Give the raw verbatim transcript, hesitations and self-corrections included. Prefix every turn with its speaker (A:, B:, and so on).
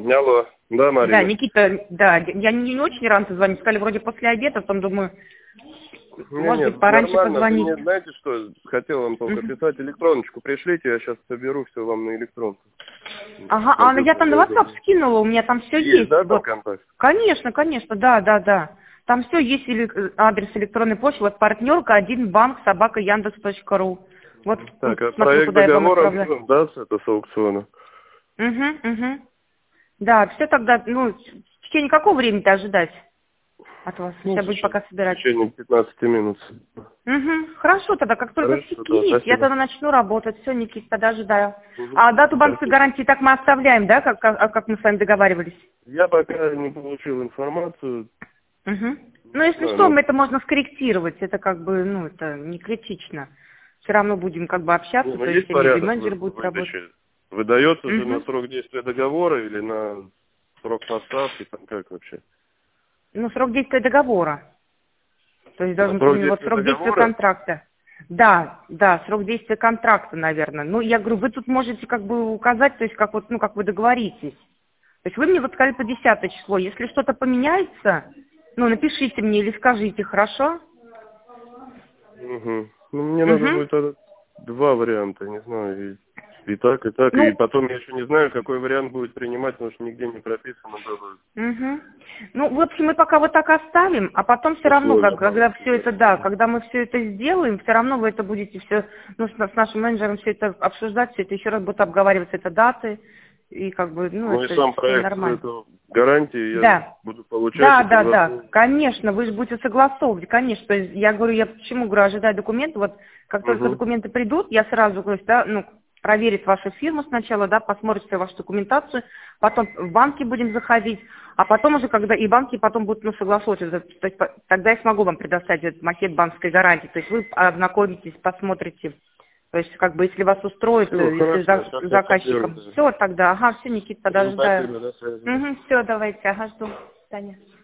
A: Алло, да, Марина?
B: Да, Никита, да, я не очень рано звонить, сказали вроде после обеда, потом думаю,
A: Не,
B: может
A: нет,
B: быть, пораньше
A: нормально. Ты
B: позвонить.
A: мне, знаете что, хотел вам только
B: Мгм.
A: писать электроночку. Пришлите, я сейчас соберу все вам на электронку.
B: Ага, а ну я там на WhatsApp скинула, у меня там все
A: Есть,
B: есть.
A: да, там
B: Вот.
A: контакт?
B: Конечно, конечно, да, да, да. Там все есть, эле- адрес электронной почты, вот партнерка, один банк, собака, яндекс точка ру. Вот, ну,
A: Так, а
B: смотрю,
A: проект
B: куда я вам
A: договора
B: отправляю.
A: нужен, да, с это с аукциона?
B: Угу, угу. Да, все тогда, ну, в течение какого времени-то ожидать от вас?
A: Ну,
B: Сейчас будет
A: сейчас,
B: пока
A: в
B: собирать.
A: течение пятнадцати минут.
B: Угу. Хорошо, тогда как только
A: Хорошо, да,
B: скинете, я
A: спасибо.
B: тогда начну работать. Все, Никит, тогда ожидаю.
A: Мгм.
B: А дату банковской
A: Спасибо.
B: гарантии так мы оставляем, да, как, как, как мы с вами договаривались?
A: Я пока не получил информацию,
B: Угу. Ну,
A: не
B: если
A: знаю,
B: что,
A: может,
B: мы это можно скорректировать. Это как бы, ну, это не критично. Все равно будем как бы
A: не,
B: общаться,
A: ну
B: то есть
A: есть
B: или
A: порядок
B: менеджер
A: вы-
B: будет работать.
A: выдачи. Выдается же на
B: Угу.
A: срок действия договора или на срок поставки, там как вообще?
B: Ну, срок действия договора. То есть
A: На
B: должен быть
A: срок
B: именно вот
A: действия
B: срок действия
A: договора?
B: контракта. Да, да, срок действия контракта, наверное. Ну, я говорю, вы тут можете как бы указать, то есть как вот, ну, как вы договоритесь. То есть вы мне вот сказали по десятое число. Если что-то поменяется, ну, напишите мне или скажите, хорошо?
A: Угу. Ну, мне надо
B: Угу.
A: будет тогда два варианта, не знаю, и, и так, и так, и
B: Ну,
A: потом я еще не знаю, какой вариант будет принимать, потому что нигде не прописано было
B: угу. Ну, в общем, мы пока вот так оставим, а потом все равно,
A: условия
B: как- когда
A: банковской
B: все это, да,
A: гарантии.
B: когда мы все это сделаем, все равно вы это будете все, ну, с, с нашим менеджером все это обсуждать, все это еще раз будут обговариваться, это даты, и как бы, ну,
A: Ну и
B: это
A: сам
B: все
A: проект
B: нормально.
A: эту гарантии я
B: Да.
A: буду получать
B: Да,
A: и
B: да, да,
A: согласовывать.
B: конечно, вы же будете согласовывать, конечно. То есть я говорю, я почему говорю, ожидаю документы, вот как только
A: Угу.
B: документы придут, я сразу, то есть, да, ну, проверит вашу фирму сначала, да, посмотрит всю вашу документацию, потом в банки будем заходить, а потом уже, когда и банки потом будут, ну, согласовывать, это, то есть по- тогда я смогу вам предоставить этот макет банковской гарантии, то есть вы ознакомитесь, посмотрите, то есть, как бы, если вас устроит,
A: Все,
B: э, если
A: хорошо,
B: за
A: сейчас я соберу.
B: заказчиком, все, тогда, ага, все, Никита, тогда
A: Угу,
B: ожидаю.
A: спасибо, до связи.
B: Угу, все, давайте, ага, жду. Таня.